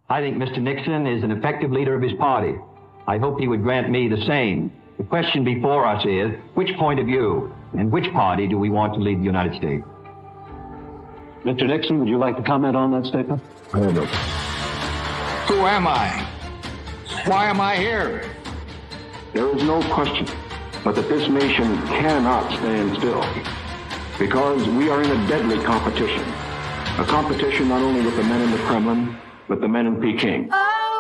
I think Mr. Nixon is an effective leader of his party. I hope he would grant me the same. The question before us is, which point of view and which party do we want to lead the United States? Mr. Nixon, would you like to comment on that statement? I don't know. Who am I? Why am I here? There is no question but that this nation cannot stand still because we are in a deadly competition. A competition not only with the men in the Kremlin, but the men in Peking.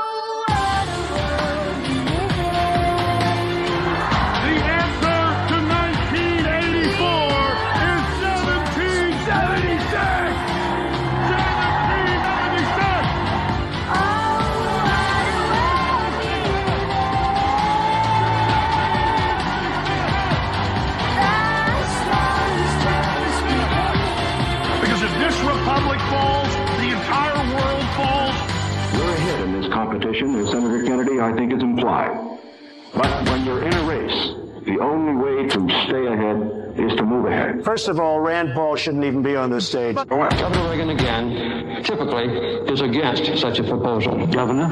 Competition, as Senator Kennedy, I think, is implied. But when you're in a race, the only way to stay ahead is to move ahead. First of all, Rand Paul shouldn't even be on this stage. Governor Reagan, again, typically is against such a proposal. Governor,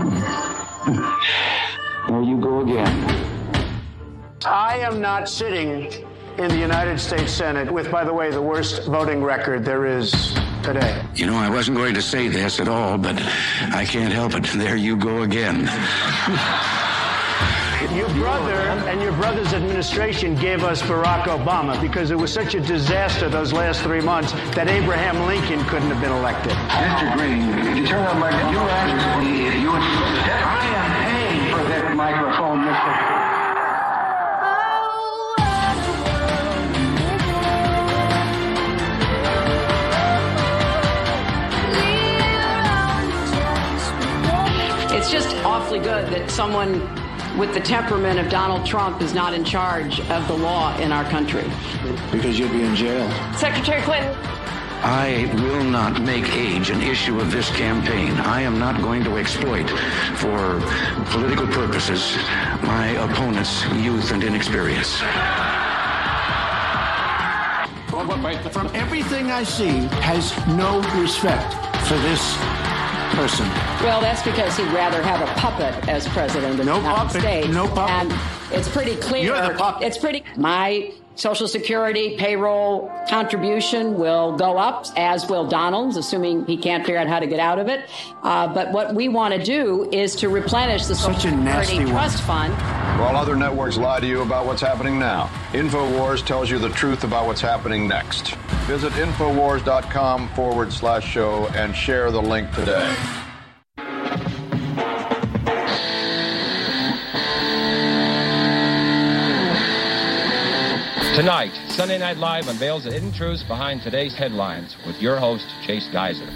there you go again. I am not sitting in the United States Senate with, by the way, the worst voting record there is today. You know, I wasn't going to say this at all, but I can't help it. There you go again. Your brother and your brother's administration gave us Barack Obama because it was such a disaster those last 3 months that Abraham Lincoln couldn't have been elected. Mr. Green, if you turn on my computer, I am paying for that microphone, Mr. It's just awfully good that someone with the temperament of Donald Trump is not in charge of the law in our country. Because you'll be in jail. Secretary Clinton. I will not make age an issue of this campaign. I am not going to exploit for political purposes my opponent's youth and inexperience. From everything I see, has no respect for this person. Well, that's because he'd rather have a puppet as president of the United States. No puppet. And it's pretty clear. You're the puppet. My Social Security payroll contribution will go up, as will Donald's, assuming he can't figure out how to get out of it. But what we want to do is to replenish the Social Security Trust Fund. While other networks lie to you about what's happening now, InfoWars tells you the truth about what's happening next. Visit Infowars.com/show and share the link today. Tonight, Sunday Night Live unveils the hidden truths behind today's headlines with your host, Chase Geiser.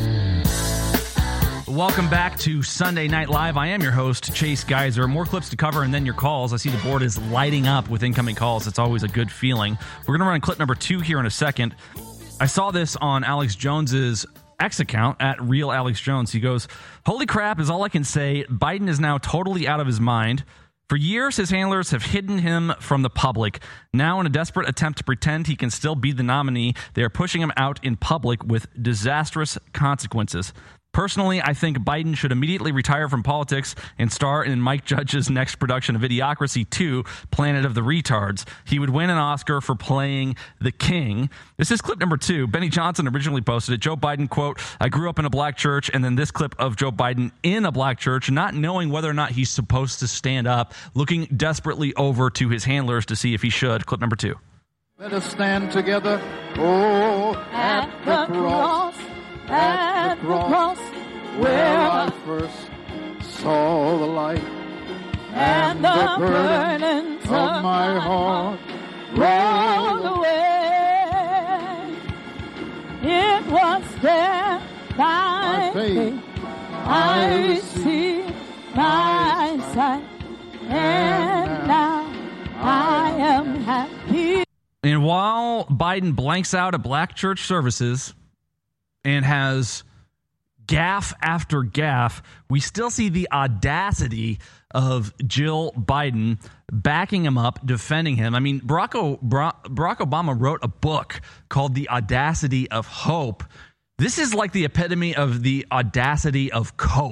Welcome back to Sunday Night Live. I am your host, Chase Geiser. More clips to cover and then your calls. I see the board is lighting up with incoming calls. It's always a good feeling. We're going to run clip number 2 here in a second. I saw this on Alex Jones's X account at Real Alex Jones. He goes, "Holy crap is all I can say. Biden is now totally out of his mind. For years, his handlers have hidden him from the public. Now, in a desperate attempt to pretend he can still be the nominee, they are pushing him out in public with disastrous consequences. Personally, I think Biden should immediately retire from politics and star in Mike Judge's next production of Idiocracy 2, Planet of the Retards. He would win an Oscar for playing the king." This is clip number 2. Benny Johnson originally posted it. Joe Biden, quote, "I grew up in a black church," and then this clip of Joe Biden in a black church, not knowing whether or not he's supposed to stand up, looking desperately over to his handlers to see if he should. Clip number 2. Let us stand together, oh, at the cross. At the cross, where I first saw the light, and the burdens of my heart rolled away. It was there by faith I received my sight, and now I am happy. And while Biden blanks out at black church services and has gaffe after gaffe, we still see the audacity of Jill Biden backing him up, defending him. I mean, Barack Obama wrote a book called The Audacity of Hope. This is like the epitome of the audacity of cope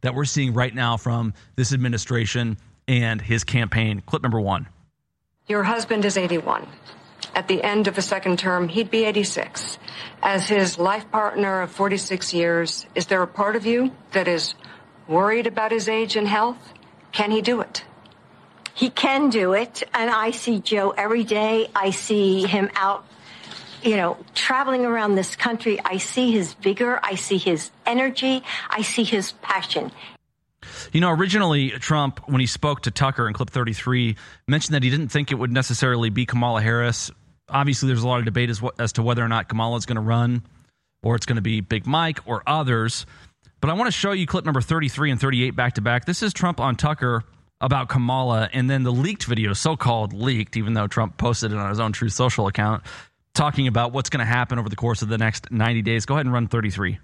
that we're seeing right now from this administration and his campaign. Clip number 1. Your husband is 81. At the end of a second term, he'd be 86. As his life partner of 46 years, is there a part of you that is worried about his age and health? Can he do it? He can do it, and I see Joe every day. I see him out, traveling around this country. I see his vigor. I see his energy. I see his passion. Originally, Trump, when he spoke to Tucker in clip 33, mentioned that he didn't think it would necessarily be Kamala Harris. Obviously, there's a lot of debate as to whether or not Kamala is going to run, or it's going to be Big Mike or others. But I want to show you clip number 33 and 38 back to back. This is Trump on Tucker about Kamala, and then the leaked video, so-called leaked, even though Trump posted it on his own Truth Social account, talking about what's going to happen over the course of the next 90 days. Go ahead and run 33.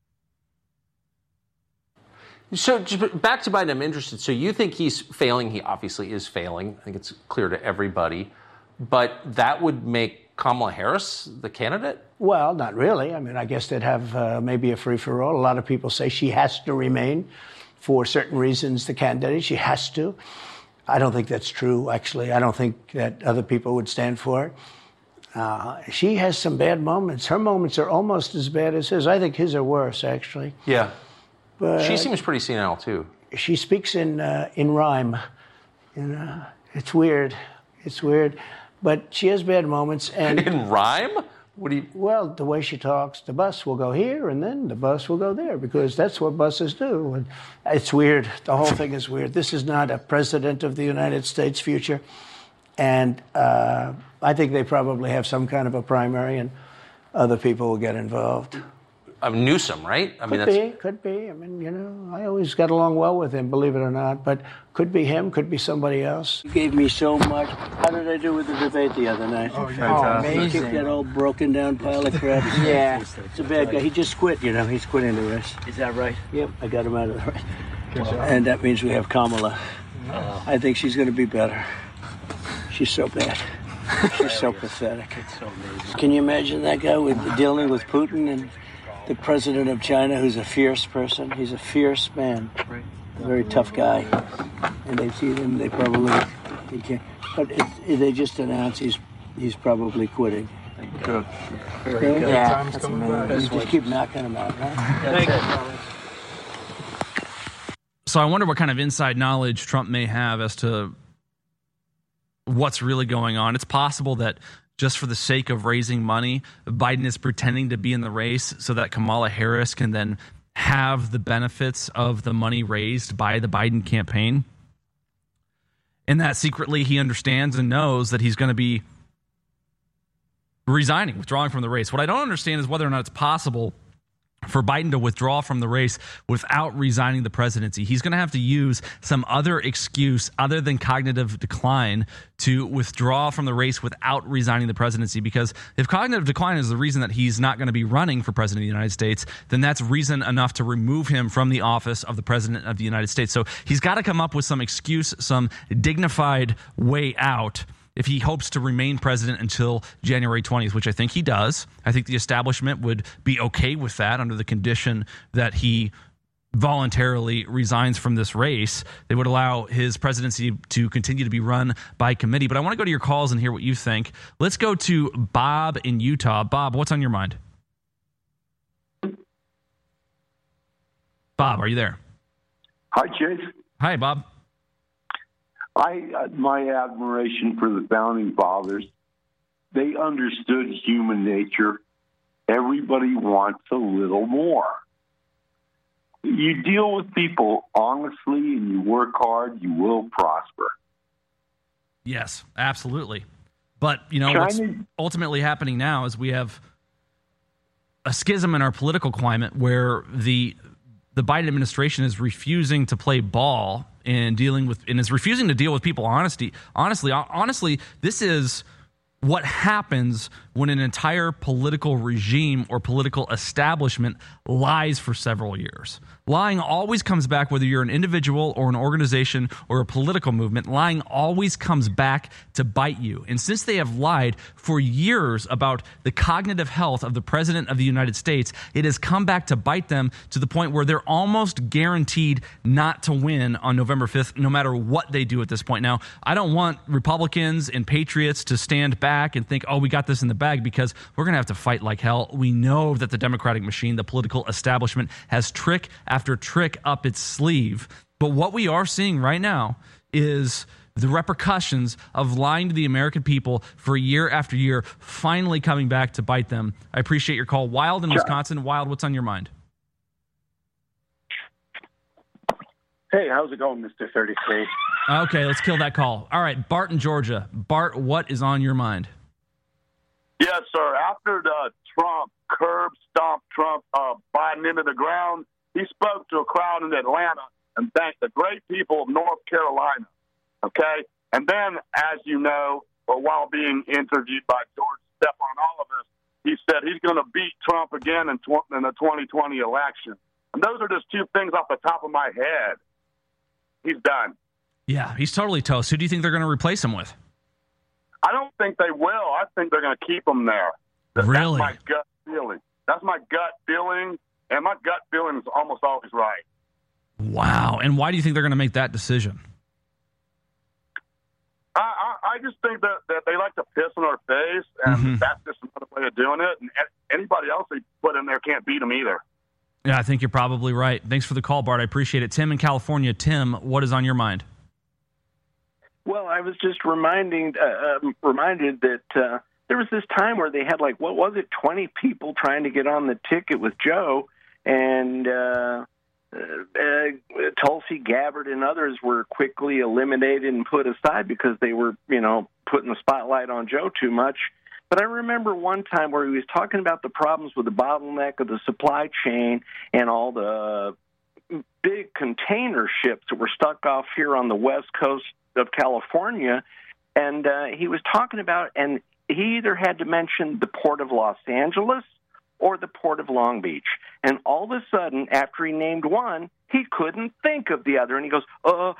So back to Biden, I'm interested. So you think he's failing? He obviously is failing. I think it's clear to everybody. But that would make Kamala Harris the candidate? Well, not really. I mean, I guess they'd have maybe a free-for-all. A lot of people say she has to remain for certain reasons, the candidate. She has to. I don't think that's true, actually. I don't think that other people would stand for it. She has some bad moments. Her moments are almost as bad as his. I think his are worse, actually. Yeah. But she seems pretty senile, too. She speaks in rhyme. It's weird. It's weird. But she has bad moments. And in rhyme? What do you... Well, the way she talks, the bus will go here and then the bus will go there, because that's what buses do. And it's weird. The whole thing is weird. This is not a president of the United States future. And I think they probably have some kind of a primary and other people will get involved. Newsom, right? Could be. I mean, I always got along well with him, believe it or not. But could be him, could be somebody else. He gave me so much. How did I do with the debate the other night? Oh, amazing. He kicked that old broken down pile of crap. Yeah. It's a bad guy. He just quit, He's quitting the race. Is that right? Yep, I got him out of the race. And that means we have Kamala. I think she's going to be better. She's so bad. She's so pathetic. It's so amazing. Can you imagine that guy dealing with Putin and the president of China, who's a fierce person? He's a fierce man, a very tough guy. And they see him, he can't. But they just announced he's probably quitting. Good. Very good. Yeah, that's amazing. You just keep knocking him out, huh? So I wonder what kind of inside knowledge Trump may have as to what's really going on. It's possible that just for the sake of raising money, Biden is pretending to be in the race so that Kamala Harris can then have the benefits of the money raised by the Biden campaign. And that secretly he understands and knows that he's going to be withdrawing from the race. What I don't understand is whether or not it's possible for Biden to withdraw from the race without resigning the presidency. He's going to have to use some other excuse other than cognitive decline to withdraw from the race without resigning the presidency, because if cognitive decline is the reason that he's not going to be running for president of the United States, then that's reason enough to remove him from the office of the president of the United States. So he's got to come up with some excuse, some dignified way out if he hopes to remain president until January 20th, which I think he does. I think the establishment would be okay with that under the condition that he voluntarily resigns from this race. They would allow his presidency to continue to be run by committee. But I want to go to your calls and hear what you think. Let's go to Bob in Utah. Bob, what's on your mind? Bob, are you there? Hi, Chase. Hi, Bob. My admiration for the Founding Fathers, they understood human nature. Everybody wants a little more. You deal with people honestly and you work hard, you will prosper. Yes, absolutely. But, what's ultimately happening now is we have a schism in our political climate where the Biden administration is refusing to play ball and is refusing to deal with people honestly, this is what happens when an entire political regime or political establishment lies for several years. Lying always comes back, whether you're an individual or an organization or a political movement. Lying always comes back to bite you. And since they have lied for years about the cognitive health of the President of the United States, it has come back to bite them to the point where they're almost guaranteed not to win on November 5th, no matter what they do at this point. Now, I don't want Republicans and patriots to stand back and think, oh, we got this in the bag, because we're going to have to fight like hell. We know that the Democratic machine, the political establishment, has trick after trick up its sleeve. But what we are seeing right now is the repercussions of lying to the American people for year after year finally coming back to bite them. I appreciate your call. Wild in Wisconsin. Wild, what's on your mind? Hey, how's it going, Mr. 33? Okay, let's kill that call. All right, Bart in Georgia. Bart, what is on your mind? Yes, sir. After the Trump curb stomped Biden into the ground, he spoke to a crowd in Atlanta and thanked the great people of North Carolina. Okay? And then, as you know, while being interviewed by George Stephanopoulos, he said he's going to beat Trump again in the 2020 election. And those are just two things off the top of my head. He's done. Yeah, he's totally toast. Who do you think they're going to replace him with? I don't think they will. I think they're going to keep him there. Really? That's my gut feeling. That's my gut feeling, and my gut feeling is almost always right. Wow. And why do you think they're going to make that decision? I just think that they like to piss in our face, and that's just another way of doing it. And anybody else they put in there can't beat them either. Yeah, I think you're probably right. Thanks for the call, Bart. I appreciate it. Tim in California. Tim, what is on your mind? Well, I was just reminded that there was this time where they had 20 people trying to get on the ticket with Joe, and Tulsi Gabbard and others were quickly eliminated and put aside because they were, putting the spotlight on Joe too much. But I remember one time where he was talking about the problems with the bottleneck of the supply chain and all the big container ships that were stuck off here on the west coast of California. And he was talking about, and he either had to mention the port of Los Angeles or the port of Long Beach. And all of a sudden, after he named one, he couldn't think of the other. And he goes,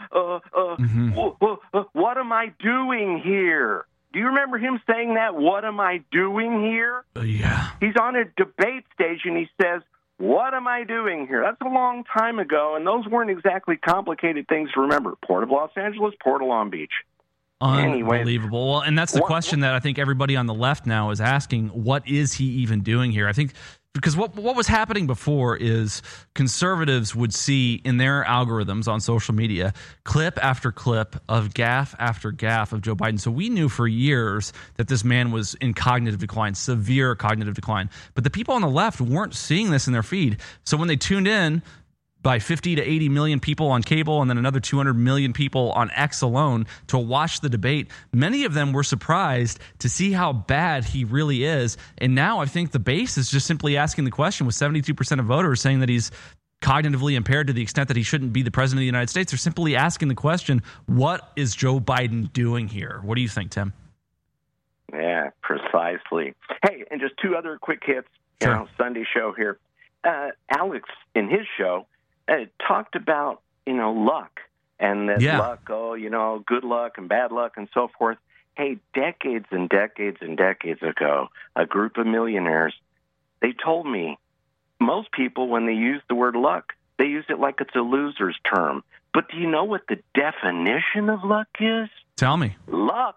what am I doing here? Do you remember him saying that? What am I doing here? Yeah. He's on a debate stage and he says, what am I doing here? That's a long time ago, and those weren't exactly complicated things to remember. Port of Los Angeles, Port of Long Beach. Unbelievable. Well, and that's the question that I think everybody on the left now is asking. What is he even doing here? I think because what was happening before is conservatives would see in their algorithms on social media clip after clip of gaffe after gaffe of Joe Biden. So we knew for years that this man was in cognitive decline, severe cognitive decline. But the people on the left weren't seeing this in their feed. So when they tuned in, by 50 to 80 million people on cable and then another 200 million people on X alone to watch the debate, many of them were surprised to see how bad he really is. And now I think the base is just simply asking the question, with 72% of voters saying that he's cognitively impaired to the extent that he shouldn't be the president of the United States. They're simply asking the question, what is Joe Biden doing here? What do you think, Tim? Yeah, precisely. Hey, and just two other quick hits, Sunday show here. Alex, in his show, talked about, luck and that luck, good luck and bad luck and so forth. Hey, decades and decades and decades ago, a group of millionaires, they told me most people, when they use the word luck, they use it like it's a loser's term. But do you know what the definition of luck is? Tell me. Luck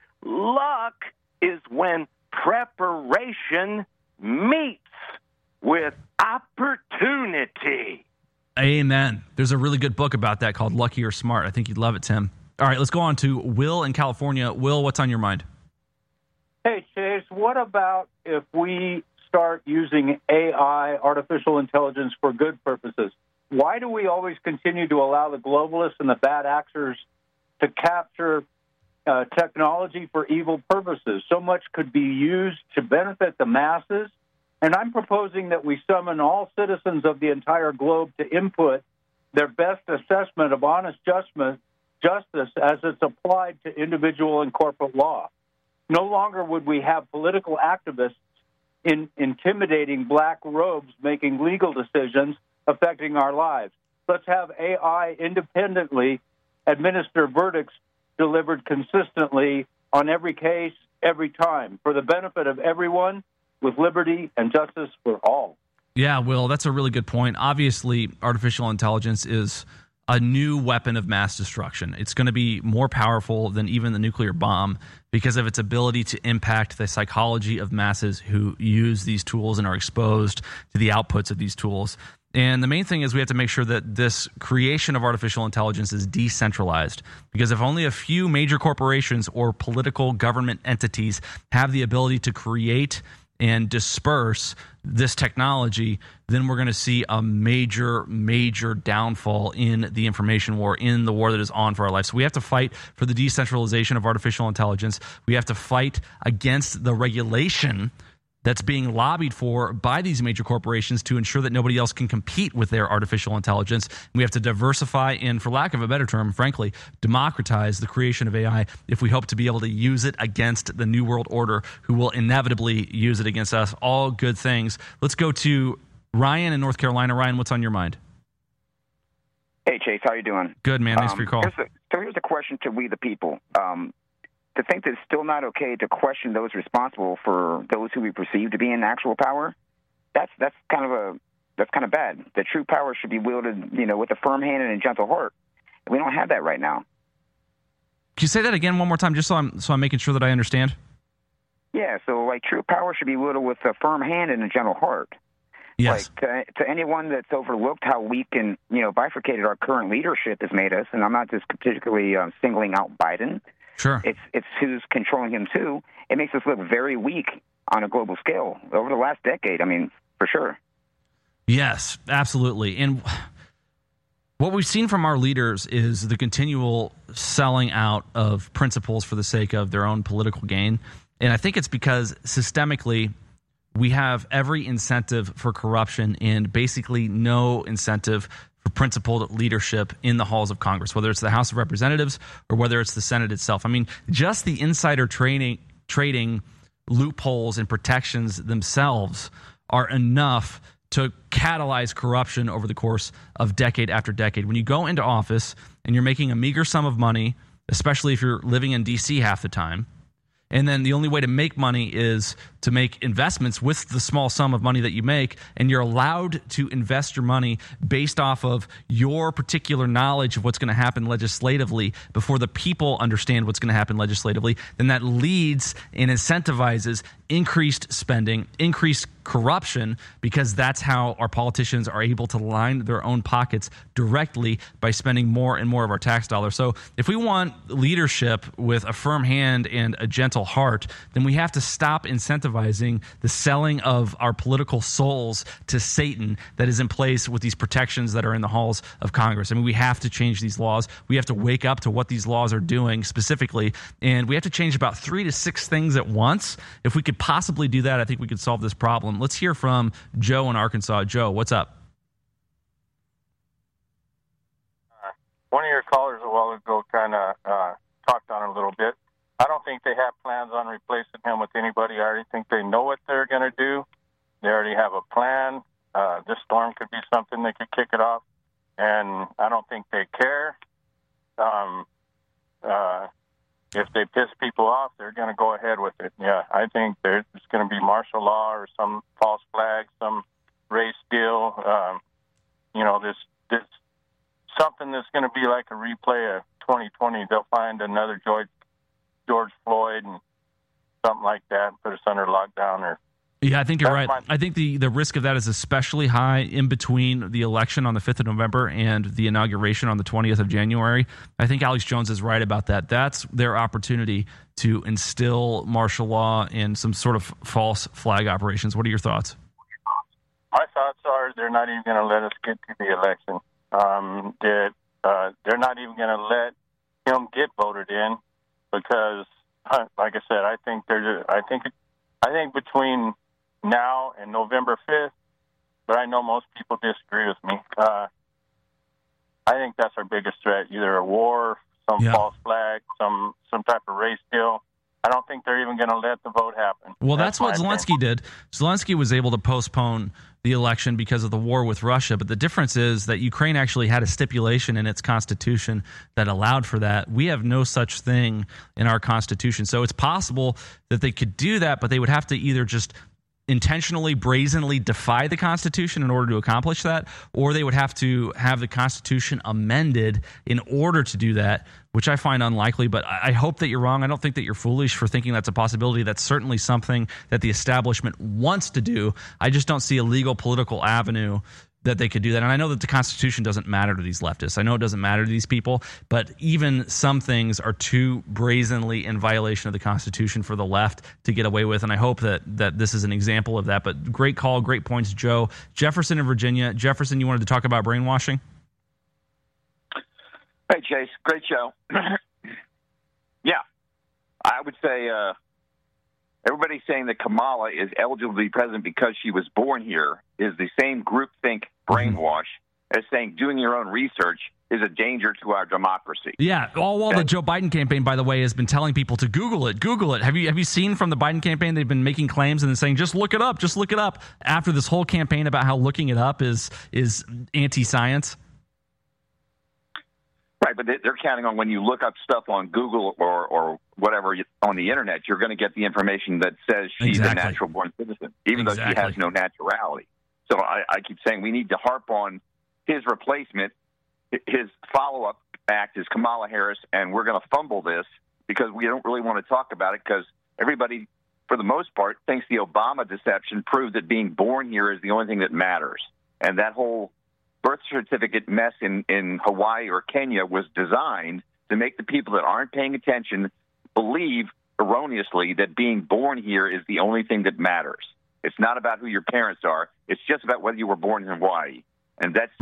is when preparation meets with opportunity. Amen. There's a really good book about that called Lucky or Smart. I think you'd love it, Tim. All right, let's go on to Will in California. Will, what's on your mind? Hey, Chase, what about if we start using AI, artificial intelligence, for good purposes? Why do we always continue to allow the globalists and the bad actors to capture technology for evil purposes? So much could be used to benefit the masses. And I'm proposing that we summon all citizens of the entire globe to input their best assessment of honest justice as it's applied to individual and corporate law. No longer would we have political activists intimidating black robes making legal decisions affecting our lives. Let's have AI independently administer verdicts delivered consistently on every case, every time, for the benefit of everyone, with liberty and justice for all. Yeah, Will, that's a really good point. Obviously, artificial intelligence is a new weapon of mass destruction. It's going to be more powerful than even the nuclear bomb because of its ability to impact the psychology of masses who use these tools and are exposed to the outputs of these tools. And the main thing is we have to make sure that this creation of artificial intelligence is decentralized, because if only a few major corporations or political government entities have the ability to create and disperse this technology, then we're going to see a major, major downfall in the information war, in the war that is on for our life. So we have to fight for the decentralization of artificial intelligence. We have to fight against the regulation that's being lobbied for by these major corporations to ensure that nobody else can compete with their artificial intelligence. We have to diversify and, for lack of a better term, frankly, democratize the creation of AI if we hope to be able to use it against the New World Order, who will inevitably use it against us. All good things. Let's go to Ryan in North Carolina. Ryan, what's on your mind? Hey, Chase, how you doing? Good, man. Thanks for your call. Here's the question to we the people. To think that it's still not okay to question those responsible for those who we perceive to be in actual power, that's kind of bad. The true power should be wielded, with a firm hand and a gentle heart. We don't have that right now. Can you say that again one more time, just so I'm making sure that I understand? Yeah, so true power should be wielded with a firm hand and a gentle heart. Yes. To anyone that's overlooked how weak and bifurcated our current leadership has made us, and I'm not just particularly singling out Biden. Sure. It's who's controlling him, too. It makes us look very weak on a global scale over the last decade, for sure. Yes, absolutely. And what we've seen from our leaders is the continual selling out of principles for the sake of their own political gain. And I think it's because systemically we have every incentive for corruption and basically no incentive for principled leadership in the halls of Congress, whether it's the House of Representatives or whether it's the Senate itself. Just the insider trading loopholes and protections themselves are enough to catalyze corruption over the course of decade after decade. When you go into office and you're making a meager sum of money, especially if you're living in D.C. half the time, and then the only way to make money is to make investments with the small sum of money that you make, and you're allowed to invest your money based off of your particular knowledge of what's going to happen legislatively before the people understand what's going to happen legislatively, then that leads and incentivizes increased spending, increased corruption, because that's how our politicians are able to line their own pockets directly by spending more and more of our tax dollars. So if we want leadership with a firm hand and a gentle heart, then we have to stop incentivizing the selling of our political souls to Satan that is in place with these protections that are in the halls of Congress. We have to change these laws. We have to wake up to what these laws are doing specifically, and we have to change about 3 to 6 things at once. If we could possibly do that, I think we could solve this problem. Let's hear from Joe in Arkansas. Joe, what's up? One of your callers a while ago kind of talked on it a little bit. I don't think they have plans on replacing him with anybody. I already think they know what they're going to do. They already have a plan. This storm could be something that could kick it off, and I don't think they care. If they piss people off, they're going to go ahead with it. Yeah, I think there's going to be martial law or some false flag, some race deal. This something that's going to be like a replay of 2020. They'll find another George Floyd and something like that, put us under lockdown. Or yeah, I think you're right. I think the risk of that is especially high in between the election on the 5th of November and the inauguration on the 20th of January. I think Alex Jones is right about that. That's their opportunity to instill martial law and some sort of false flag operations. What are your thoughts? My thoughts are they're not even going to let us get to the election. They're not even going to let him get voted in because, like I said, I think between now and November 5th, but I know most people disagree with me. I think that's our biggest threat, either a war, some false flag, some type of race deal. I don't think they're even going to let the vote happen. Well, that's what my Zelensky did. Zelensky was able to postpone the election because of the war with Russia. But the difference is that Ukraine actually had a stipulation in its constitution that allowed for that. We have no such thing in our constitution. So it's possible that they could do that, but they would have to either just intentionally, brazenly defy the Constitution in order to accomplish that, or they would have to have the Constitution amended in order to do that, which I find unlikely. But I hope that you're wrong. I don't think that you're foolish for thinking that's a possibility. That's certainly something that the establishment wants to do. I just don't see a legal political avenue that they could do that. And I know that the Constitution doesn't matter to these leftists. I know it doesn't matter to these people, but even some things are too brazenly in violation of the Constitution for the left to get away with. And I hope that this is an example of that. But great call, great points, Joe. Jefferson in Virginia. Jefferson, you wanted to talk about brainwashing? Hey, Chase. Great show. Yeah. I would say everybody saying that Kamala is eligible to be president because she was born here is the same groupthink brainwash as saying doing your own research is a danger to our democracy. Yeah, all while the Joe Biden campaign, by the way, has been telling people to Google it. Google it. Have you seen from the Biden campaign, they've been making claims and then saying, just look it up, after this whole campaign about how looking it up is anti-science? Right, but they're counting on when you look up stuff on Google or whatever on the internet, you're going to get the information that says she's a natural-born citizen, even though she has no naturality. So I keep saying we need to harp on his replacement. His follow-up act is Kamala Harris, and we're going to fumble this because we don't really want to talk about it because everybody, for the most part, thinks the Obama deception proved that being born here is the only thing that matters. And that whole birth certificate mess in Hawaii or Kenya was designed to make the people that aren't paying attention believe erroneously that being born here is the only thing that matters. It's not about who your parents are. It's just about whether you were born in Hawaii. And that's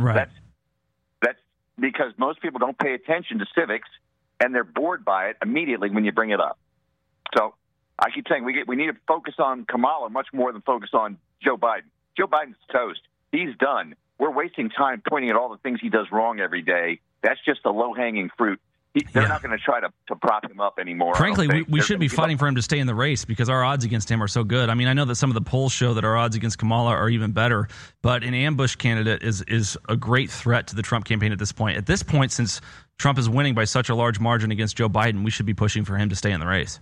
because most people don't pay attention to civics, and they're bored by it immediately when you bring it up. So I keep saying we need to focus on Kamala much more than focus on Joe Biden. Joe Biden's toast. He's done. We're wasting time pointing at all the things he does wrong every day. That's just the low-hanging fruit. They're not going to try to prop him up anymore. Frankly, we should be fighting for him to stay in the race because our odds against him are so good. I mean, I know that some of the polls show that our odds against Kamala are even better, but an ambush candidate is a great threat to the Trump campaign at this point. At this point, since Trump is winning by such a large margin against Joe Biden, we should be pushing for him to stay in the race.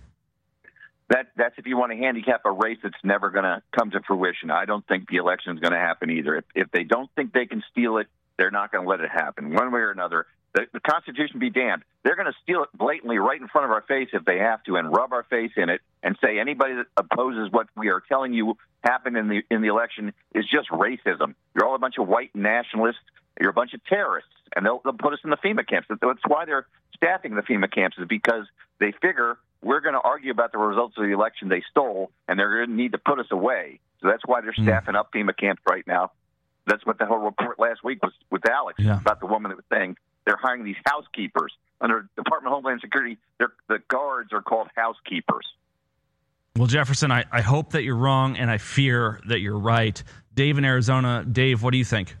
That's if you want to handicap a race that's never going to come to fruition. I don't think the election is going to happen either. If they don't think they can steal it, they're not going to let it happen one way or another. The Constitution be damned. They're going to steal it blatantly right in front of our face if they have to and rub our face in it and say anybody that opposes what we are telling you happened in the election is just racism. You're all a bunch of white nationalists. You're a bunch of terrorists, and they'll put us in the FEMA camps. That's why they're staffing the FEMA camps, is because they figure we're going to argue about the results of the election they stole, and they're going to need to put us away. So that's why they're staffing up FEMA camps right now. That's what the whole report last week was with Alex about the woman that was saying they're hiring these housekeepers. Under Department of Homeland Security, the guards are called housekeepers. Well, Jefferson, I hope that you're wrong, and I fear that you're right. Dave in Arizona. Dave, what do you think?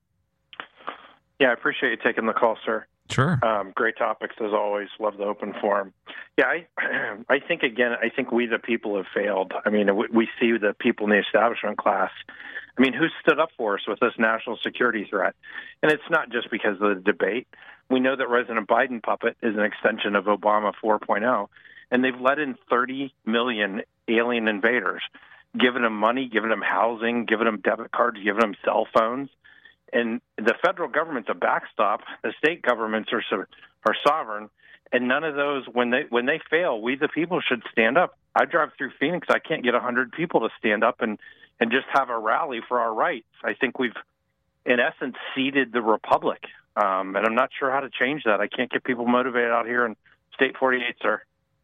Yeah, I appreciate you taking the call, sir. Sure. Great topics, as always. Love the open forum. Yeah, I think we the people have failed. I mean, we see the people in the establishment class. I mean, who stood up for us with this national security threat? And it's not just because of the debate. We know that President Biden puppet is an extension of Obama 4.0, and they've let in 30 million alien invaders, giving them money, giving them housing, giving them debit cards, giving them cell phones. And the federal government's a backstop. The state governments are sovereign, and none of those, when they fail, we the people should stand up. I drive through Phoenix. I can't get 100 people to stand up and just have a rally for our rights. I think we've, in essence, ceded the republic, and I'm not sure how to change that. I can't get people motivated out here in State 48, sir.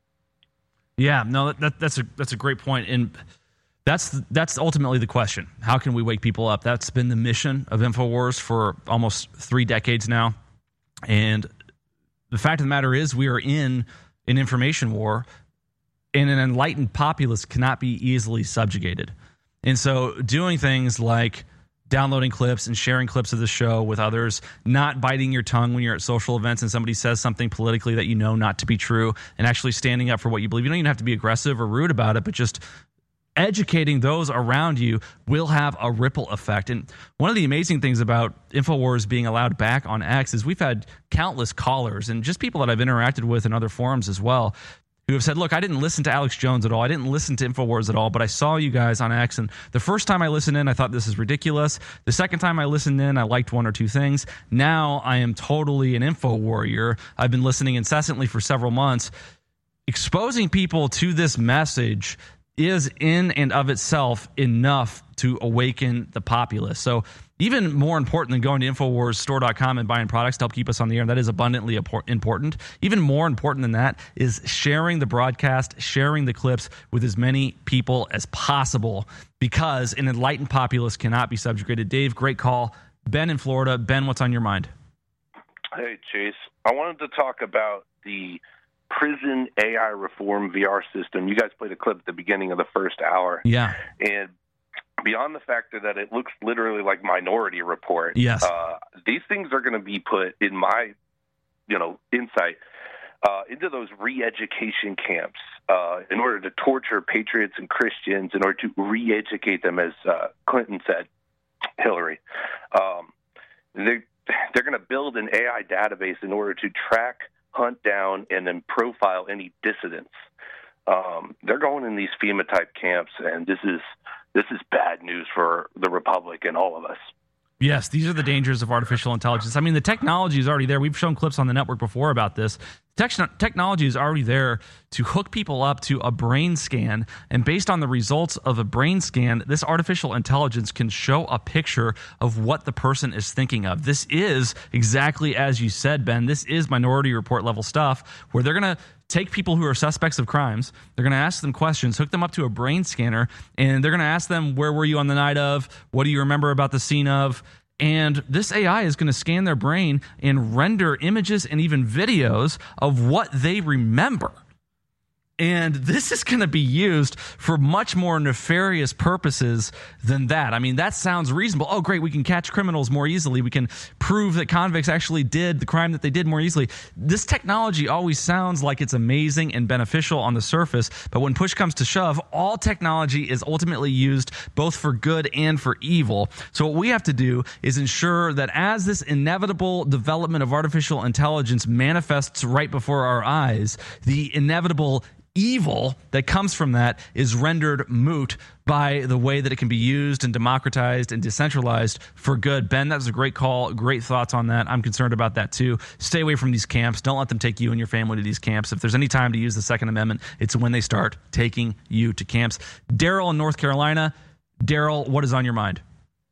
Yeah, no, that's a great point, and that's ultimately the question. How can we wake people up? That's been the mission of InfoWars for almost 3 decades now, and the fact of the matter is we are in an information war, and an enlightened populace cannot be easily subjugated. And so doing things like downloading clips and sharing clips of the show with others, not biting your tongue when you're at social events and somebody says something politically that you know not to be true, and actually standing up for what you believe. You don't even have to be aggressive or rude about it, but just educating those around you will have a ripple effect. And one of the amazing things about InfoWars being allowed back on X is we've had countless callers and just people that I've interacted with in other forums as well who have said, look, I didn't listen to Alex Jones at all. I didn't listen to InfoWars at all, but I saw you guys on X, and the first time I listened in, I thought this is ridiculous. The second time I listened in, I liked one or two things. Now I am totally an info warrior. I've been listening incessantly for several months. Exposing people to this message is in and of itself enough to awaken the populace. So even more important than going to InfoWarsStore.com and buying products to help keep us on the air, and that is abundantly important. Even more important than that is sharing the broadcast, sharing the clips with as many people as possible, because an enlightened populace cannot be subjugated. Dave, great call. Ben in Florida. Ben, what's on your mind? Hey, Chase. I wanted to talk about the prison AI reform VR system. You guys played a clip at the beginning of the first hour. Yeah. And beyond the fact that it looks literally like Minority Report, yes, these things are going to be put, in my insight, into those re-education camps in order to torture patriots and Christians, in order to re-educate them, as Clinton said, Hillary. They're going to build an AI database in order to track, hunt down, and then profile any dissidents. They're going in these FEMA-type camps, and this is bad news for the Republic and all of us. Yes, these are the dangers of artificial intelligence. I mean, the technology is already there. We've shown clips on the network before about this. Technology is already there to hook people up to a brain scan, and based on the results of a brain scan, this artificial intelligence can show a picture of what the person is thinking of. This is exactly as you said, Ben. This is Minority Report level stuff, where they're going to take people who are suspects of crimes, they're going to ask them questions, hook them up to a brain scanner, and they're going to ask them, where were you on the night of? What do you remember about the scene of? And this AI is going to scan their brain and render images and even videos of what they remember. And this is going to be used for much more nefarious purposes than that. I mean, that sounds reasonable. Oh, great, we can catch criminals more easily. We can prove that convicts actually did the crime that they did more easily. This technology always sounds like it's amazing and beneficial on the surface, but when push comes to shove, all technology is ultimately used both for good and for evil. So what we have to do is ensure that as this inevitable development of artificial intelligence manifests right before our eyes, the inevitable evil that comes from that is rendered moot by the way that it can be used and democratized and decentralized for good. Ben, that was a great call. Great thoughts on that. I'm concerned about that too. Stay away from these camps. Don't let them take you and your family to these camps. If there's any time to use the Second Amendment, it's when they start taking you to camps. Daryl in North Carolina. Daryl, what is on your mind?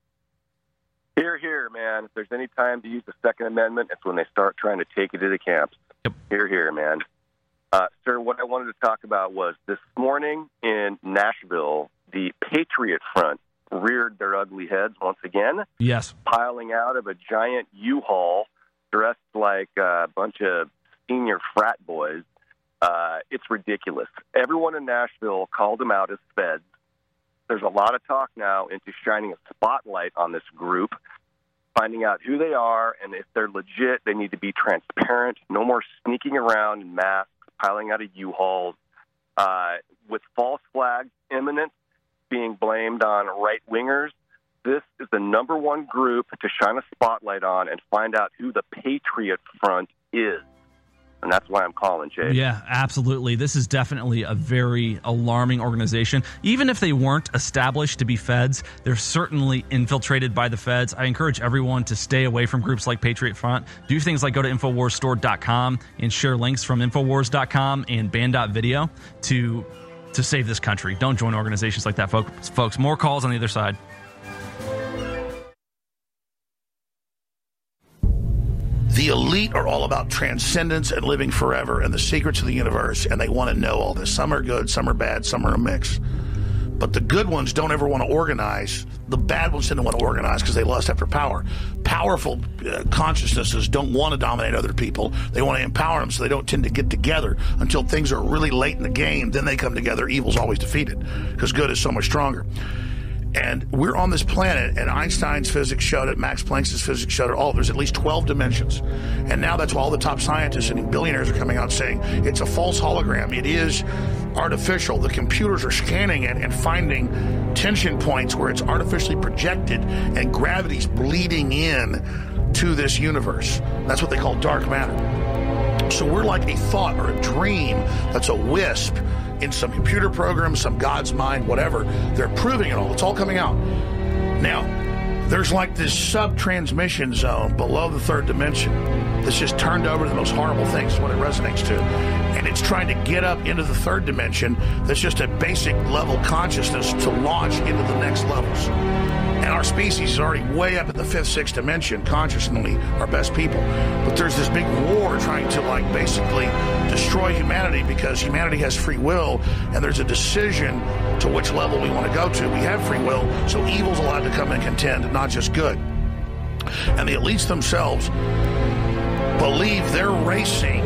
Here, man. If there's any time to use the Second Amendment, it's when they start trying to take you to the camps. Yep. Here, man. Sir, what I wanted to talk about was this morning in Nashville, the Patriot Front reared their ugly heads once again. Yes. Piling out of a giant U-Haul dressed like a bunch of senior frat boys. It's ridiculous. Everyone in Nashville called them out as feds. There's a lot of talk now into shining a spotlight on this group, finding out who they are, and if they're legit, they need to be transparent. No more sneaking around in masks, piling out of U-Hauls, with false flags imminent, being blamed on right-wingers. This is the number one group to shine a spotlight on and find out who the Patriot Front is. And that's why I'm calling, Jay. Yeah, absolutely. This is definitely a very alarming organization. Even if they weren't established to be feds, they're certainly infiltrated by the feds. I encourage everyone to stay away from groups like Patriot Front. Do things like go to InfoWarsStore.com and share links from InfoWars.com and Band.video to save this country. Don't join organizations like that, folks. More calls on the other side. The elite are all about transcendence and living forever and the secrets of the universe, and they want to know all this. Some are good, some are bad, some are a mix. But the good ones don't ever want to organize. The bad ones tend to want to organize because they lust after power. Powerful consciousnesses don't want to dominate other people. They want to empower them, so they don't tend to get together until things are really late in the game. Then they come together. Evil's always defeated because good is so much stronger. And we're on this planet, and Einstein's physics showed it, Max Planck's physics showed it, all. There's at least 12 dimensions. And now that's why all the top scientists and billionaires are coming out saying it's a false hologram. It is artificial. The computers are scanning it and finding tension points where it's artificially projected and gravity's bleeding in to this universe. That's what they call dark matter. So we're like a thought or a dream that's a wisp in some computer program, some God's mind, whatever. They're proving it all. It's all coming out. Now, there's like this sub-transmission zone below the third dimension that's just turned over to the most horrible things, is what it resonates to. And it's trying to get up into the third dimension that's just a basic level consciousness to launch into the next levels. And our species is already way up in the fifth, sixth dimension, consciously, our best people. But there's this big war trying to, like, basically destroy humanity because humanity has free will, and there's a decision to which level we want to go to. We have free will, so evil's allowed to come and contend, not just good. And the elites themselves believe they're racing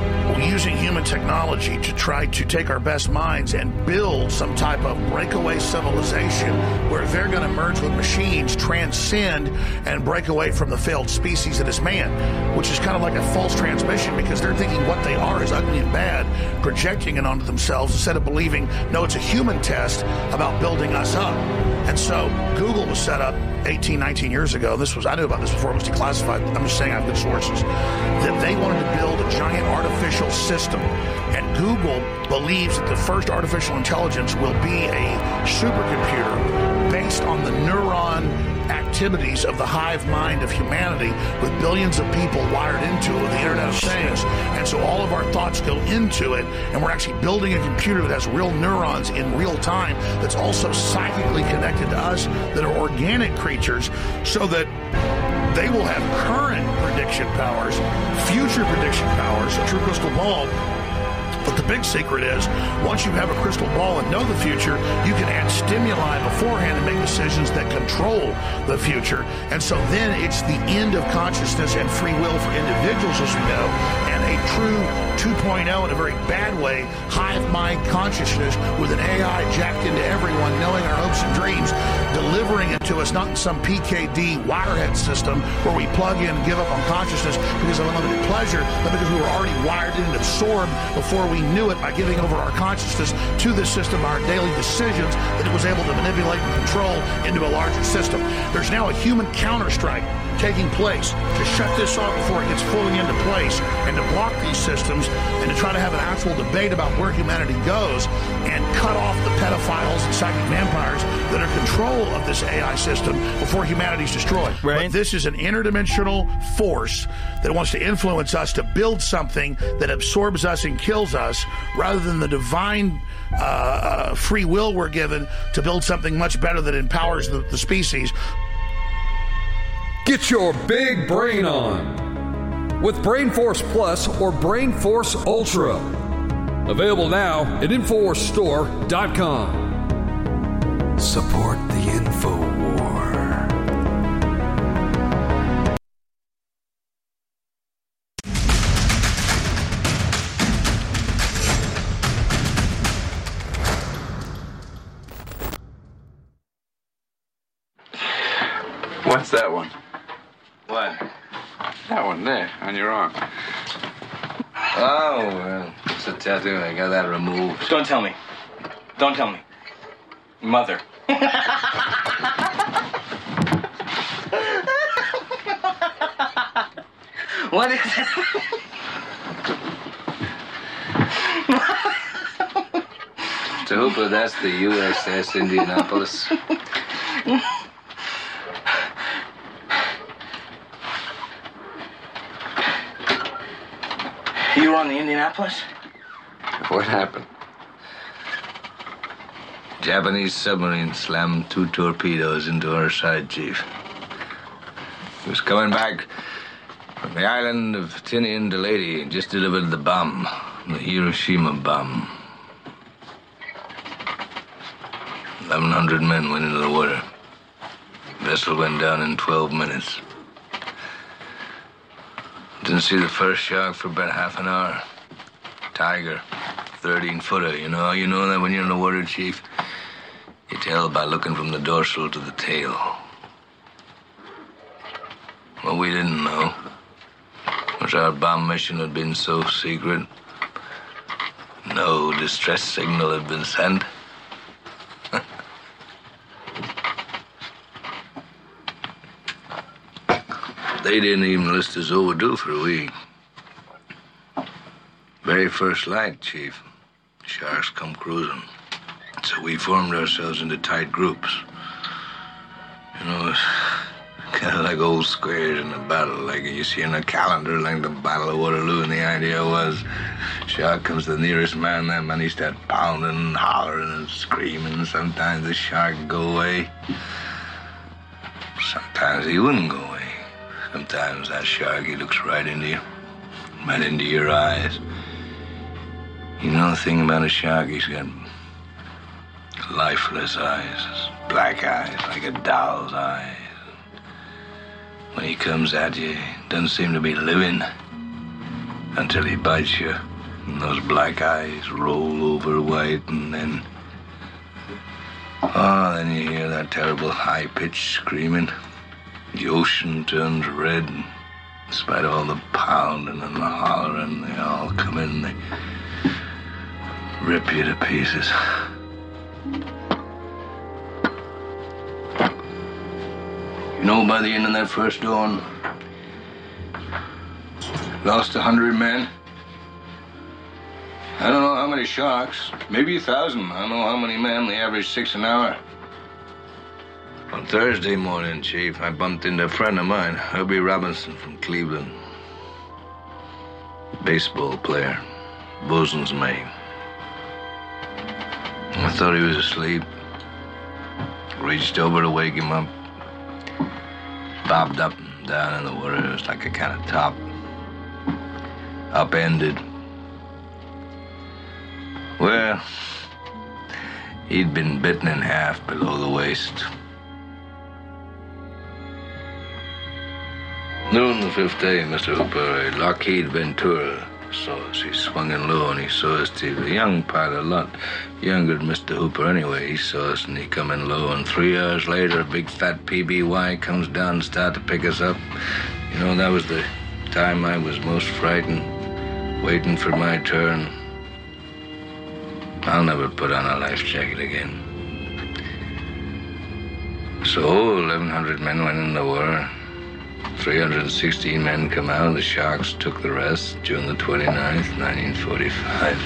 using human technology to try to take our best minds and build some type of breakaway civilization where they're going to merge with machines, transcend, and break away from the failed species that is man, which is kind of like a false transmission because they're thinking what they are is ugly and bad, projecting it onto themselves instead of believing, no, it's a human test about building us up. And so Google was set up 18, 19 years ago. I knew about this before it was declassified. I'm just saying I have good sources. That they wanted to build a giant artificial system. And Google believes that the first artificial intelligence will be a supercomputer based on the neuron activities of the hive mind of humanity with billions of people wired into it with the Internet of Things. And so all of our thoughts go into it, and we're actually building a computer that has real neurons in real time that's also psychically connected to us that are organic creatures so that they will have current prediction powers, future prediction powers, a true crystal ball. But the big secret is, once you have a crystal ball and know the future, you can add stimuli beforehand and make decisions that control the future. And so then it's the end of consciousness and free will for individuals, as we know, and a true 2.0 in a very bad way, hive mind consciousness with an AI jacked into everyone, knowing our hopes and dreams, delivering it to us, not in some PKD wirehead system where we plug in and give up on consciousness because of unlimited pleasure, but because we were already wired in and absorbed before we knew it by giving over our consciousness to this system, our daily decisions, that it was able to manipulate and control into a larger system. There's now a human counterstrike taking place to shut this off before it gets fully into place and to block these systems and to try to have an actual debate about where humanity goes and cut off the pedophiles and psychic vampires that are in control of this AI system before humanity's destroyed. Right. But this is an interdimensional force that wants to influence us to build something that absorbs us and kills us rather than the divine free will we're given to build something much better that empowers the species. Get your big brain on with Brain Force Plus or Brain Force Ultra. Available now at InfoWarsStore.com. Support the InfoWar. What's that one? What? That one there, on your arm. Oh, well, it's a tattoo. I got that removed. Don't tell me. Don't tell me. Mother. What is it? Mr. Hooper, that's the USS Indianapolis. You were on the Indianapolis? What happened? Japanese submarine slammed 2 torpedoes into our side, Chief. He was coming back from the island of Tinian to Leyte and just delivered the bomb, the Hiroshima bomb. 1,100 men went into the water. The vessel went down in 12 minutes. Didn't see the first shark for about half an hour. Tiger, 13-footer. You know that when you're in the water, Chief? You tell by looking from the dorsal to the tail. What we didn't know was our bomb mission had been so secret, no distress signal had been sent. They didn't even list us overdue for a week. Very first light, Chief. Sharks come cruising. So we formed ourselves into tight groups. You know, it's kind of like old squares in a battle, like you see in a calendar, like the Battle of Waterloo, and the idea was, shark comes to the nearest man, that man he start pounding and hollering and screaming. Sometimes the shark would go away. Sometimes he wouldn't go away. Sometimes that shark, he looks right into you, right into your eyes. You know the thing about a shark, he's got lifeless eyes, black eyes, like a doll's eyes. When he comes at you, he doesn't seem to be living until he bites you. And those black eyes roll over white, and then you hear that terrible high-pitched screaming. The ocean turns red. In spite of all the pounding and the hollering, they all come in and they rip you to pieces. You know, by the end of that first dawn, lost 100 men. I don't know how many sharks, maybe 1,000. I don't know how many men. They average 6 an hour. On Thursday morning, Chief, I bumped into a friend of mine, Herbie Robinson from Cleveland. Baseball player, bosun's mate. I thought he was asleep. Reached over to wake him up. Bobbed up and down in the water. It was like a kind of top. Upended. Well, he'd been bitten in half below the waist. Noon the 5th day, Mr. Hooper, a Lockheed Ventura saw us. He swung in low and he saw us too. A young pilot, a lot younger than Mr. Hooper anyway. He saw us and he come in low, and 3 hours later, a big fat PBY comes down and started to pick us up. You know, that was the time I was most frightened, waiting for my turn. I'll never put on a life jacket again. So 1,100 men went in the war. 316 men come out. The Sharks took the rest June the 29th, 1945.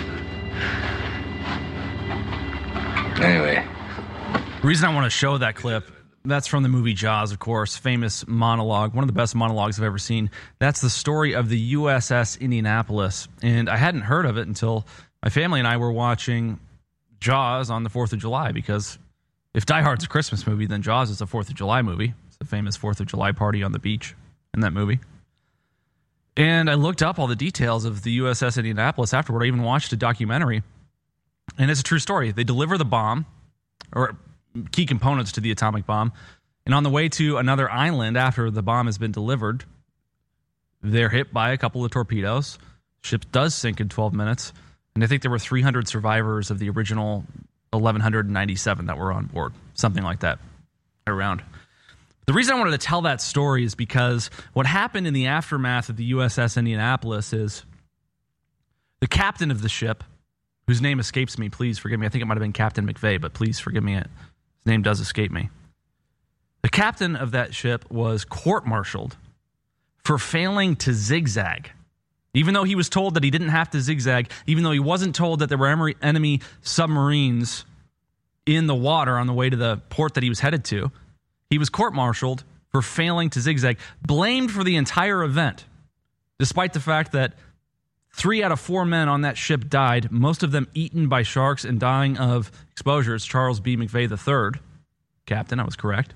Anyway. The reason I want to show that clip, that's from the movie Jaws, of course. Famous monologue. One of the best monologues I've ever seen. That's the story of the USS Indianapolis. And I hadn't heard of it until my family and I were watching Jaws on the 4th of July, because if Die Hard's a Christmas movie, then Jaws is a 4th of July movie. It's the famous 4th of July party on the beach in that movie. And I looked up all the details of the USS Indianapolis afterward. I even watched a documentary. And it's a true story. They deliver the bomb, or key components to the atomic bomb. And on the way to another island after the bomb has been delivered, they're hit by a couple of torpedoes. Ship does sink in 12 minutes. And I think there were 300 survivors of the original 1,197 that were on board. Something like that around. The reason I wanted to tell that story is because what happened in the aftermath of the USS Indianapolis is the captain of the ship, whose name escapes me, please forgive me. I think it might have been Captain McVeigh, but please forgive me. His name does escape me. The captain of that ship was court-martialed for failing to zigzag. Even though he was told that he didn't have to zigzag, even though he wasn't told that there were enemy submarines in the water on the way to the port that he was headed to, he was court-martialed for failing to zigzag, blamed for the entire event, despite the fact that 3 out of 4 men on that ship died, most of them eaten by sharks and dying of exposures. Charles B. McVeigh III, captain, I was correct.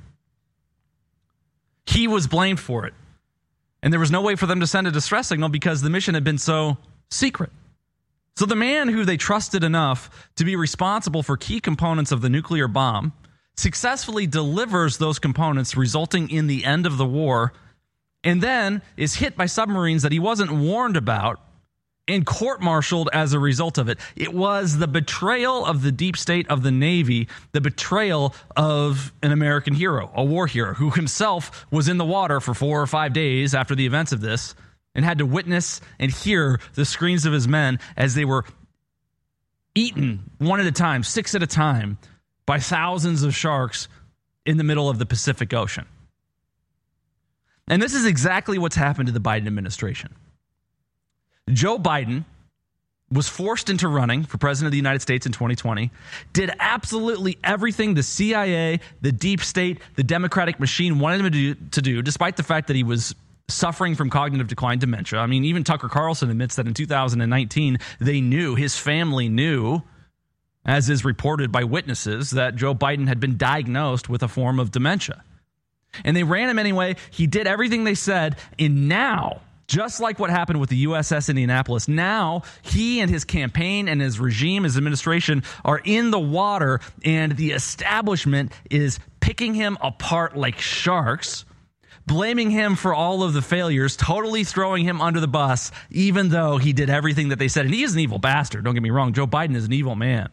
He was blamed for it. And there was no way for them to send a distress signal because the mission had been so secret. So the man who they trusted enough to be responsible for key components of the nuclear bomb successfully delivers those components, resulting in the end of the war, and then is hit by submarines that he wasn't warned about, and court-martialed as a result of it. It was the betrayal of the deep state of the Navy, the betrayal of an American hero, a war hero, who himself was in the water for 4 or 5 days after the events of this and had to witness and hear the screams of his men as they were eaten one at a time, 6 at a time, by thousands of sharks in the middle of the Pacific Ocean. And this is exactly what's happened to the Biden administration. Joe Biden was forced into running for president of the United States in 2020, did absolutely everything the CIA, the deep state, the Democratic machine wanted him to do, despite the fact that he was suffering from cognitive decline, dementia. I mean, even Tucker Carlson admits that in 2019, they knew, his family knew, as is reported by witnesses, that Joe Biden had been diagnosed with a form of dementia. And they ran him anyway. He did everything they said. And now, just like what happened with the USS Indianapolis, now he and his campaign and his regime, his administration, are in the water, and the establishment is picking him apart like sharks, blaming him for all of the failures, totally throwing him under the bus, even though he did everything that they said. And he is an evil bastard. Don't get me wrong. Joe Biden is an evil man.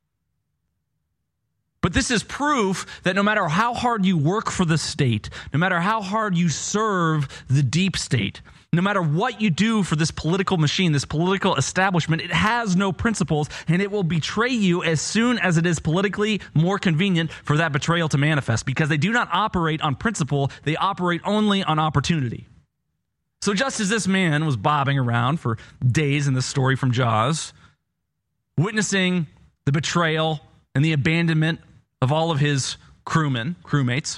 But this is proof that no matter how hard you work for the state, no matter how hard you serve the deep state, no matter what you do for this political machine, this political establishment, it has no principles, and it will betray you as soon as it is politically more convenient for that betrayal to manifest, because they do not operate on principle, they operate only on opportunity. So just as this man was bobbing around for days in this story from Jaws, witnessing the betrayal and the abandonment of all of his crewmates,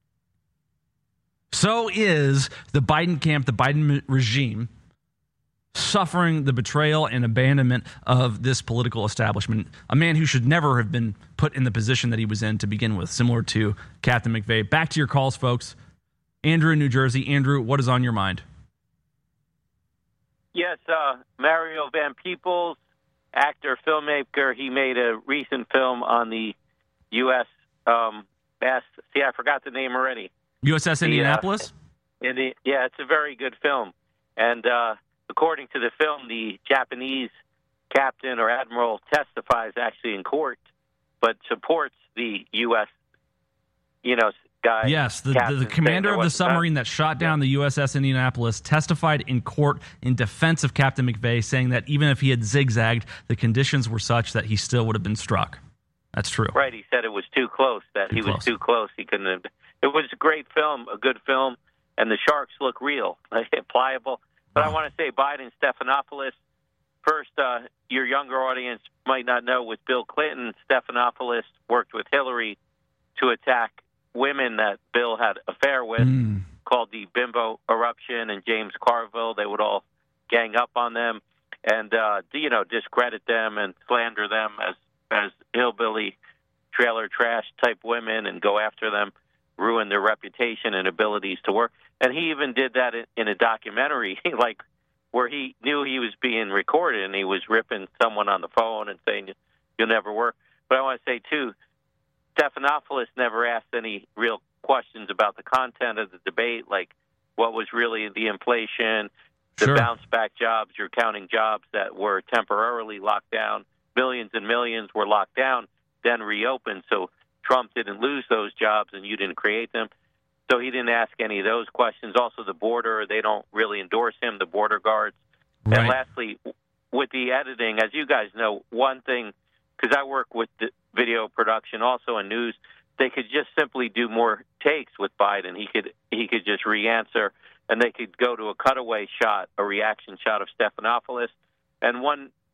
so is the Biden camp, the Biden regime, suffering the betrayal and abandonment of this political establishment, a man who should never have been put in the position that he was in to begin with, similar to Captain McVeigh. Back to your calls, folks. Andrew in New Jersey. Andrew, what is on your mind? Yes, Mario Van Peebles, actor, filmmaker. He made a recent film on the U.S. I forgot the name already. USS Indianapolis? It's a very good film. And according to the film, the Japanese captain or admiral testifies actually in court, but supports the U.S. Guy. Yes, the commander of the submarine that shot down the USS Indianapolis testified in court in defense of Captain McVeigh, saying that even if he had zigzagged, the conditions were such that he still would have been struck. That's true. Right, he said it was too close, was too close. He couldn't have. It was a great film, a good film, and the sharks look real, pliable. But I want to say Biden, Stephanopoulos. First, your younger audience might not know, with Bill Clinton, Stephanopoulos worked with Hillary to attack women that Bill had an affair with, called the Bimbo Eruption, and James Carville. They would all gang up on them and, discredit them and slander them as hillbilly trailer trash type women and go after them, ruin their reputation and abilities to work. And he even did that in a documentary, where he knew he was being recorded and he was ripping someone on the phone and saying, "You'll never work." But I want to say, too, Stephanopoulos never asked any real questions about the content of the debate, like what was really the inflation, the bounce-back jobs. You're counting jobs that were temporarily locked down. Millions and millions were locked down, then reopened. So Trump didn't lose those jobs and you didn't create them. So he didn't ask any of those questions. Also, the border, they don't really endorse him, the border guards. Right. And lastly, with the editing, as you guys know, one thing, because I work with the video production also in news, they could just simply do more takes with Biden. He could just re-answer, and they could go to a cutaway shot, a reaction shot of Stephanopoulos. And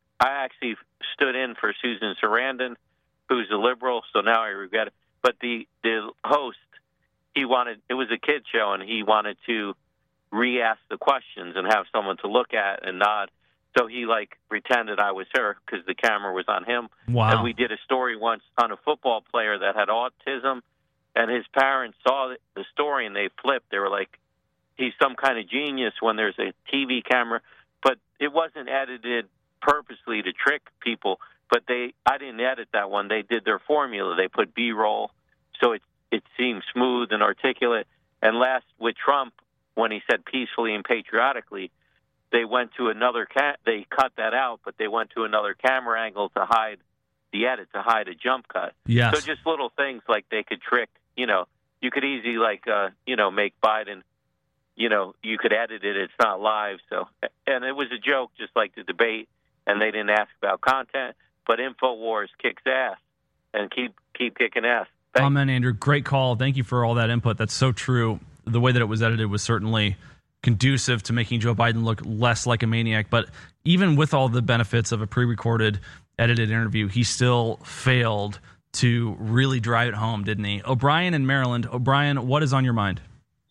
I actually stood in for Susan Sarandon, who's a liberal, so now I regret it. But the host, it was a kid show, and he wanted to re-ask the questions and have someone to look at and nod. So he pretended I was her because the camera was on him. Wow. And we did a story once on a football player that had autism, and his parents saw the story and they flipped. They were like, he's some kind of genius when there's a TV camera. But it wasn't edited purposely to trick people. But I didn't edit that one. They did their formula. They put B-roll, so it seemed smooth and articulate. And last, with Trump, when he said peacefully and patriotically, they went to another they cut that out, but they went to another camera angle to hide the edit, to hide a jump cut. Yes. So just little things like they could trick, you could easily make Biden, you could edit it. It's not live. So, and it was a joke, just like the debate, and they didn't ask about content, but InfoWars kicks ass and keep kicking ass. Thanks. Amen, Andrew. Great call. Thank you for all that input. That's so true. The way that it was edited was certainly conducive to making Joe Biden look less like a maniac. But even with all the benefits of a pre-recorded, edited interview, he still failed to really drive it home, didn't he? O'Brien in Maryland. O'Brien, what is on your mind?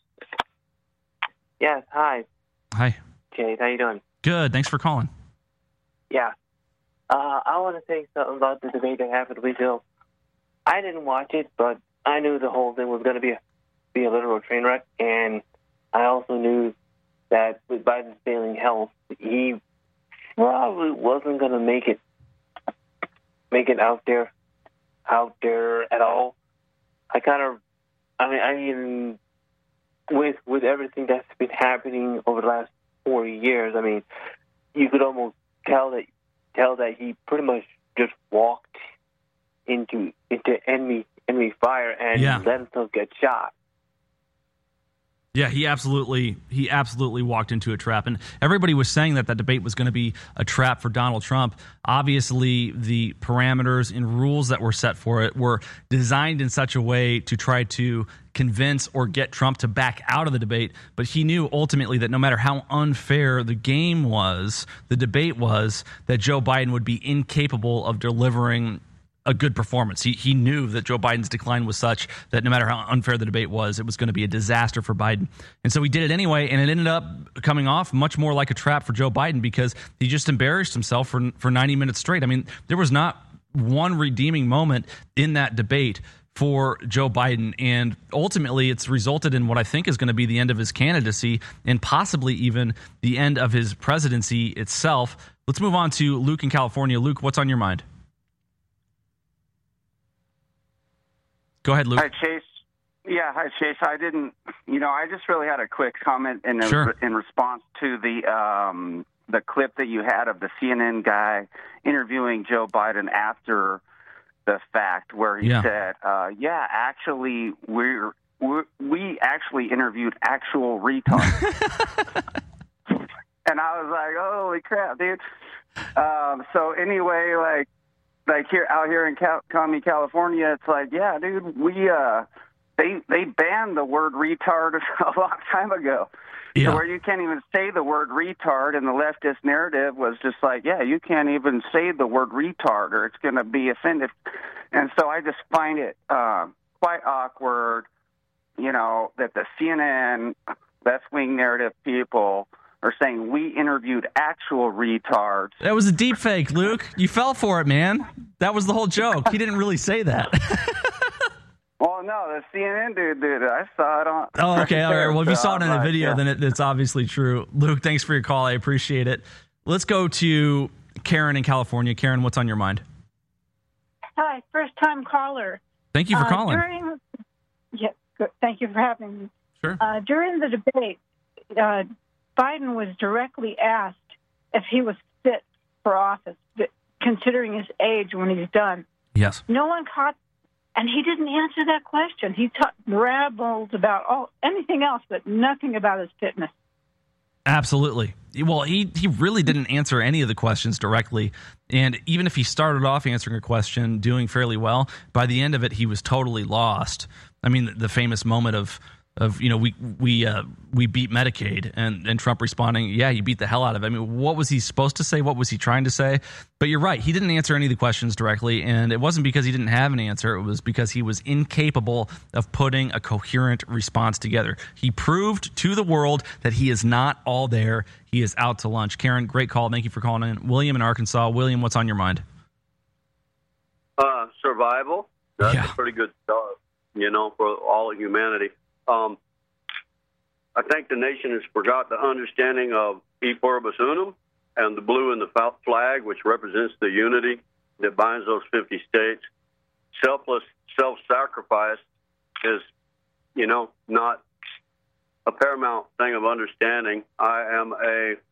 Yes, hi. Hi. Chase, how you doing? Good. Thanks for calling. Yeah. I want to say something about the debate that happened a week ago. I didn't watch it, but I knew the whole thing was going to be a literal train wreck, and I also knew that with Biden's failing health, he probably wasn't going to make it out there at all. With everything that's been happening over the last 40 years, I mean, you could almost tell that he pretty much just walked into enemy fire and let himself get shot. Yeah, he absolutely walked into a trap. And everybody was saying that debate was going to be a trap for Donald Trump. Obviously, the parameters and rules that were set for it were designed in such a way to try to convince or get Trump to back out of the debate. But he knew ultimately that no matter how unfair the game was, the debate was, that Joe Biden would be incapable of delivering a good performance. He knew that Joe Biden's decline was such that no matter how unfair the debate was, it was going to be a disaster for Biden. And so he did it anyway, and it ended up coming off much more like a trap for Joe Biden because he just embarrassed himself for 90 minutes straight. I mean, there was not one redeeming moment in that debate for Joe Biden, and ultimately it's resulted in what I think is going to be the end of his candidacy and possibly even the end of his presidency itself. Let's move on to Luke in California. Luke, what's on your mind? Go ahead, Luke. Hi, Chase. Yeah, hi, Chase. I just really had a quick comment in response to the clip that you had of the CNN guy interviewing Joe Biden after the fact, where he said, actually, we actually interviewed actual retards. And I was like, holy crap, dude. So anyway, like out here in County, California, it's like, yeah, dude, they banned the word retard a long time ago. Yeah. So where you can't even say the word retard, and the leftist narrative was just like, yeah, you can't even say the word retard or it's going to be offensive. And so I just find it quite awkward, that the CNN left-wing narrative people are saying we interviewed actual retards. That was a deep fake, Luke. You fell for it, man. That was the whole joke. He didn't really say that. Well, no, the CNN dude did it. I saw it on. Oh, okay. All right. Well, if you saw it in the video, then it's obviously true. Luke, thanks for your call. I appreciate it. Let's go to Karen in California. Karen, what's on your mind? Hi, first-time caller. Thank you for calling. Good. Thank you for having me. Sure. During the debate, Biden was directly asked if he was fit for office, considering his age when he's done. Yes. No one caught, and he didn't answer that question. He rambled about anything else, but nothing about his fitness. Absolutely. Well, he really didn't answer any of the questions directly. And even if he started off answering a question doing fairly well, by the end of it, he was totally lost. I mean, the famous moment of we beat Medicaid, and Trump responding, yeah, you beat the hell out of it. I mean, what was he supposed to say? What was he trying to say? But you're right. He didn't answer any of the questions directly, and it wasn't because he didn't have an answer. It was because he was incapable of putting a coherent response together. He proved to the world that he is not all there. He is out to lunch. Karen, great call. Thank you for calling in. William in Arkansas. William, what's on your mind? Survival. That's a pretty good start, for all of humanity. I think the nation has forgot the understanding of E Pluribus Unum and the blue in the flag, which represents the unity that binds those 50 states. Selfless self-sacrifice is, not a paramount thing of understanding. I am a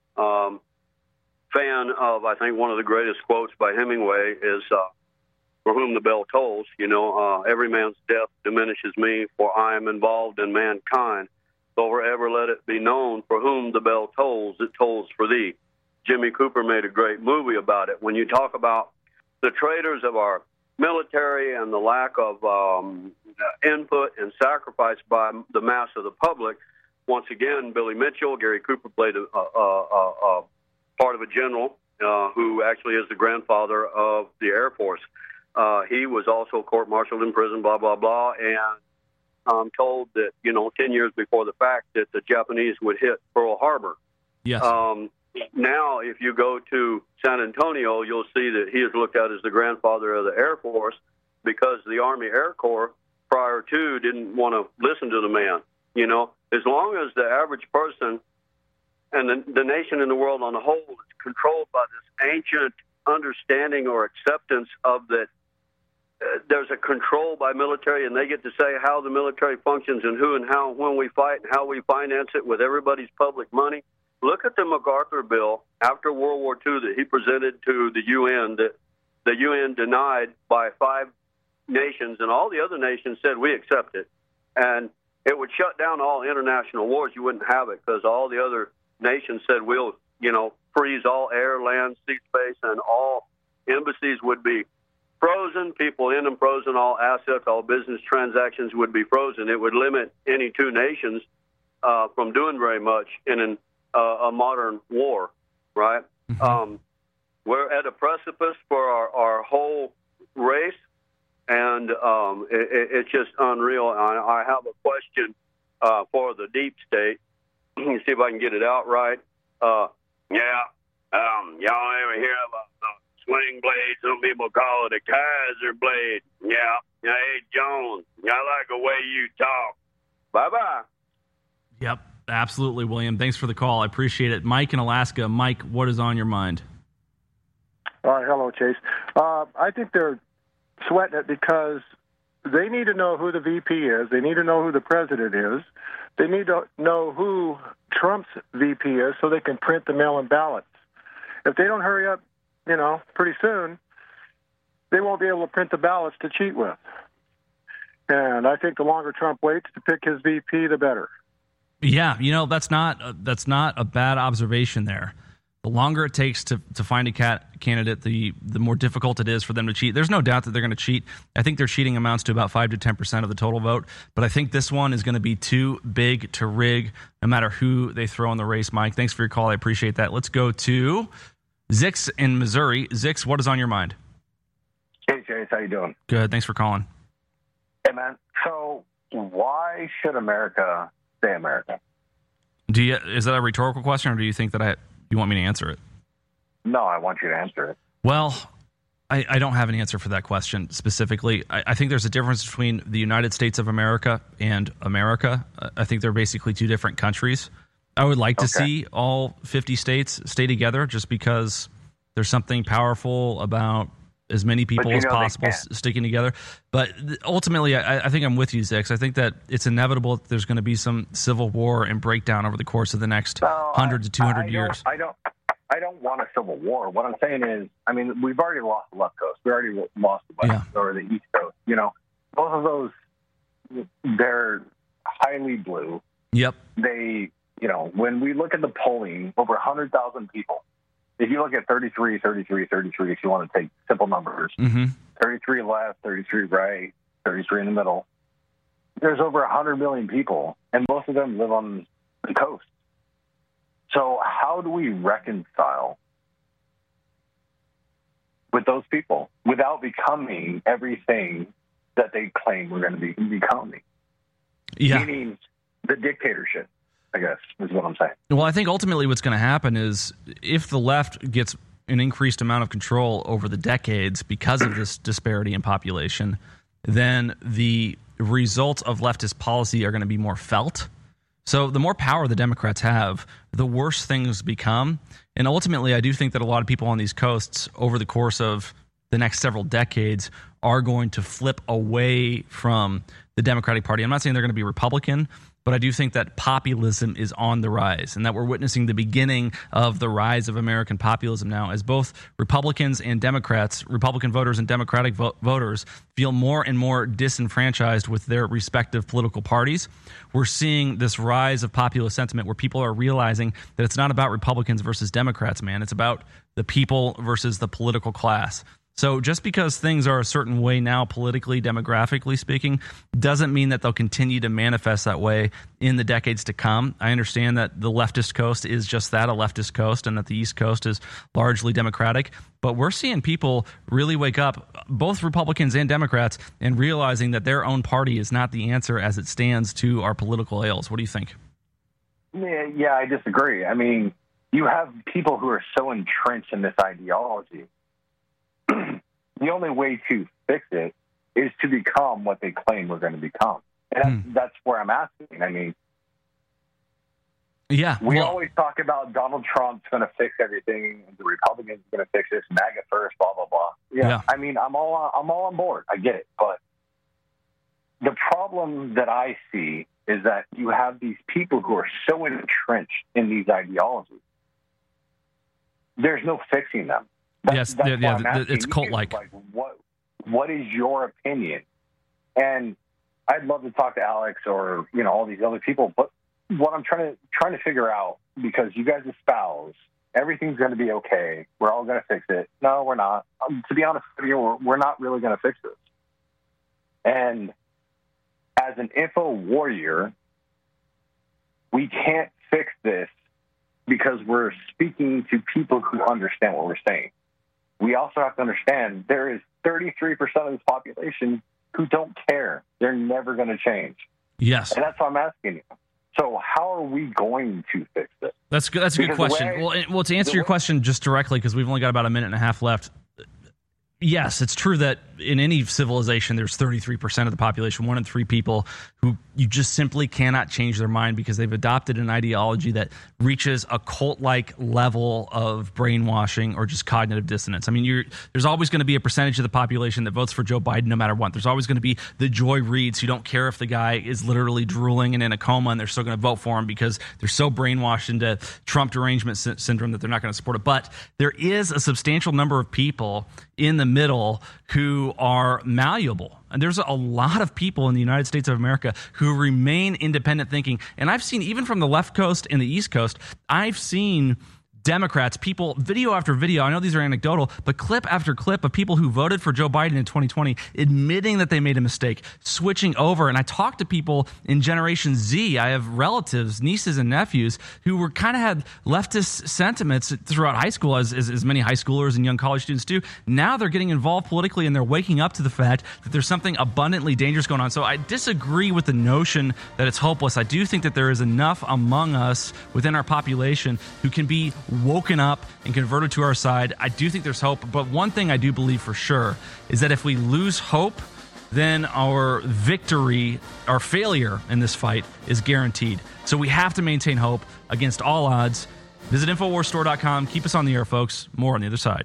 fan of, I think, one of the greatest quotes by Hemingway is, for whom the bell tolls, every man's death diminishes me, for I am involved in mankind. So forever let it be known, for whom the bell tolls, it tolls for thee. Jimmy Cooper made a great movie about it. When you talk about the traitors of our military and the lack of input and sacrifice by the mass of the public, once again, Billy Mitchell, Gary Cooper played a part of a general who actually is the grandfather of the Air Force. He was also court-martialed in prison, blah, blah, blah, and I'm told that, 10 years before the fact that the Japanese would hit Pearl Harbor. Yes. Now, if you go to San Antonio, you'll see that he is looked at as the grandfather of the Air Force because the Army Air Corps prior to didn't want to listen to the man. As long as the average person and the nation and the world on the whole is controlled by this ancient understanding or acceptance of that there's a control by military and they get to say how the military functions and who and how and when we fight and how we finance it with everybody's public money. Look at the MacArthur bill after World War II that he presented to the UN that the UN denied by 5 nations, and all the other nations said we accept it. And it would shut down all international wars. You wouldn't have it because all the other nations said we'll, freeze all air, land, sea space, and all embassies would be frozen, people in them frozen, all assets, all business transactions would be frozen. It would limit any 2 nations from doing very much in a modern war, right? Mm-hmm. We're at a precipice for our whole race, and it's just unreal. I have a question for the deep state. See if I can get it out right. Y'all ever hear about the swing blade? Some people call it a Kaiser blade. Yeah. Hey, Jones, I like the way you talk. Bye-bye. Yep, absolutely, William. Thanks for the call. I appreciate it. Mike in Alaska. Mike, what is on your mind? All right, hello, Chase. I think they're sweating it because they need to know who the VP is. They need to know who the president is. They need to know who Trump's VP is so they can print the mail-in ballots. If they don't hurry up, pretty soon, they won't be able to print the ballots to cheat with. And I think the longer Trump waits to pick his VP, the better. Yeah, that's not a bad observation there. The longer it takes to find a candidate, the more difficult it is for them to cheat. There's no doubt that they're going to cheat. I think their cheating amounts to about 5 to 10% of the total vote. But I think this one is going to be too big to rig, no matter who they throw in the race. Mike, thanks for your call. I appreciate that. Let's go to Zix in Missouri. Zix, what is on your mind? Hey, Chase, how you doing? Good. Thanks for calling. Hey, man. So why should America stay America? Is that a rhetorical question, or do you think that you want me to answer it? No, I want you to answer it. Well, I don't have an answer for that question specifically. I think there's a difference between the United States of America and America. I think they're basically 2 different countries. I would like to see all 50 states stay together just because there's something powerful about as many people as possible sticking together. But ultimately, I think I'm with you, Zix. I think that it's inevitable that there's going to be some civil war and breakdown over the course of the next 100 to 200 years. I don't want a civil war. What I'm saying is, we've already lost the left coast. We already lost the west or the east coast. Both of those, they're highly blue. Yep. They, when we look at the polling, over 100,000 people. If you look at 33, if you want to take simple numbers, 33 left, 33 right, 33 in the middle, there's over 100 million people, and most of them live on the coast. So how do we reconcile with those people without becoming everything that they claim we're going to be becoming? Yeah. Meaning the dictatorship, I guess, is what I'm saying. Well, I think ultimately what's going to happen is if the left gets an increased amount of control over the decades because of this disparity in population, then the results of leftist policy are going to be more felt. So the more power the Democrats have, the worse things become. And ultimately, I do think that a lot of people on these coasts over the course of the next several decades are going to flip away from the Democratic Party. I'm not saying they're going to be Republican, but but I do think that populism is on the rise and that we're witnessing the beginning of the rise of American populism now, as both Republicans and Democrats, Republican voters and Democratic voters, feel more and more disenfranchised with their respective political parties. We're seeing this rise of populist sentiment where people are realizing that it's not about Republicans versus Democrats, man. It's about the people versus the political class. So just because things are a certain way now, politically, demographically speaking, doesn't mean that they'll continue to manifest that way in the decades to come. I understand that the leftist coast is just that, a leftist coast, and that the East Coast is largely Democratic. But we're seeing people really wake up, both Republicans and Democrats, and realizing that their own party is not the answer as it stands to our political ills. What do you think? Yeah, I disagree. I mean, you have people who are so entrenched in this ideology. The only way to fix it is to become what they claim we're going to become. And that's where I'm asking. I mean, we always talk about Donald Trump's going to fix everything, the Republicans are going to fix this, MAGA first, blah, blah, blah. Yeah. I mean, I'm all on board. I get it. But the problem that I see is that you have these people who are so entrenched in these ideologies. There's no fixing them. It's cult-like. What is your opinion? And I'd love to talk to Alex or all these other people, but what I'm trying to figure out, because you guys espouse everything's going to be okay, we're all going to fix it. No, we're not. To be honest with you, we're not really going to fix this. And as an info warrior, we can't fix this because we're speaking to people who understand what we're saying. We also have to understand there is 33% of this population who don't care. They're never going to change. Yes. And that's what I'm asking you. So how are we going to fix this? That's a good question. Well, to answer your question just directly, because we've only got about a minute and a half left, yes, it's true that in any civilization, there's 33% of the population, 1 in 3 people who you just simply cannot change their mind because they've adopted an ideology that reaches a cult-like level of brainwashing or just cognitive dissonance. I mean, there's always going to be a percentage of the population that votes for Joe Biden no matter what. There's always going to be the Joy Reids who don't care if the guy is literally drooling and in a coma, and they're still going to vote for him because they're so brainwashed into Trump derangement syndrome that they're not going to support it. But there is a substantial number of people in the middle who are malleable. And there's a lot of people in the United States of America who remain independent thinking. And I've seen, even from the left coast and the East Coast, I've seen Democrats, people, video after video, I know these are anecdotal, but clip after clip of people who voted for Joe Biden in 2020 admitting that they made a mistake, switching over. And I talked to people in Generation Z. I have relatives, nieces and nephews who were kind of had leftist sentiments throughout high school, as many high schoolers and young college students do. Now they're getting involved politically and they're waking up to the fact that there's something abundantly dangerous going on. So I disagree with the notion that it's hopeless. I do think that there is enough among us within our population who can be woken up and converted to our side. I do think there's hope, but one thing I do believe for sure is that if we lose hope, then our victory, our failure in this fight is guaranteed. So we have to maintain hope against all odds. Visit InfoWarsStore.com. Keep us on the air, folks. More on the other side.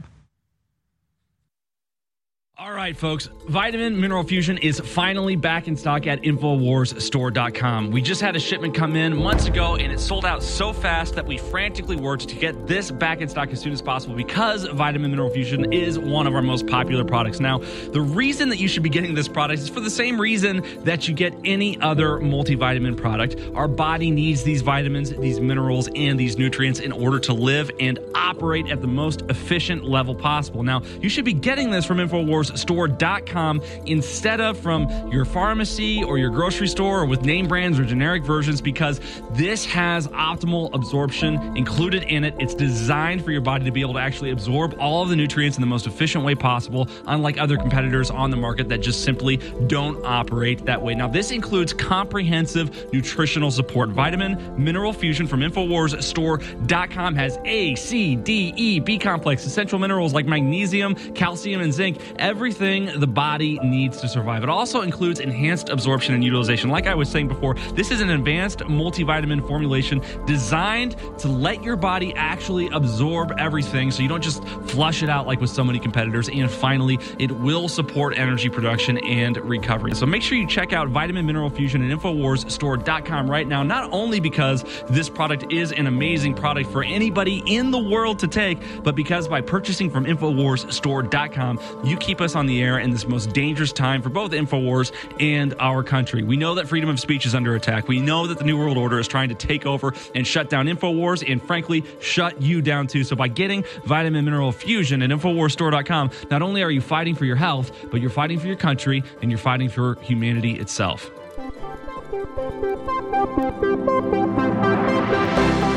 All right, folks, Vitamin Mineral Fusion is finally back in stock at InfoWarsStore.com. We just had a shipment come in months ago, and it sold out so fast that we frantically worked to get this back in stock as soon as possible because Vitamin Mineral Fusion is one of our most popular products. Now, the reason that you should be getting this product is for the same reason that you get any other multivitamin product. Our body needs these vitamins, these minerals, and these nutrients in order to live and operate at the most efficient level possible. Now, you should be getting this from InfoWarsStore.com instead of from your pharmacy or your grocery store or with name brands or generic versions, because this has optimal absorption included in it. It's designed for your body to be able to actually absorb all of the nutrients in the most efficient way possible, unlike other competitors on the market that just simply don't operate that way. Now, this includes comprehensive nutritional support. Vitamin Mineral Fusion from InfoWarsStore.com has A, C, D, E, B complex, essential minerals like magnesium, calcium, and zinc. Everything everything the body needs to survive. It also includes enhanced absorption and utilization. Like I was saying before, this is an advanced multivitamin formulation designed to let your body actually absorb everything so you don't just flush it out like with so many competitors. And finally, it will support energy production and recovery. So make sure you check out Vitamin Mineral Fusion at InfoWarsStore.com right now, not only because this product is an amazing product for anybody in the world to take, but because by purchasing from InfoWarsStore.com, you keep us on the air in this most dangerous time for both InfoWars and our country. We know that freedom of speech is under attack. We know that the New World Order is trying to take over and shut down InfoWars and, frankly, shut you down too. So by getting Vitamin Mineral Fusion at InfoWarsStore.com, not only are you fighting for your health, but you're fighting for your country and you're fighting for humanity itself.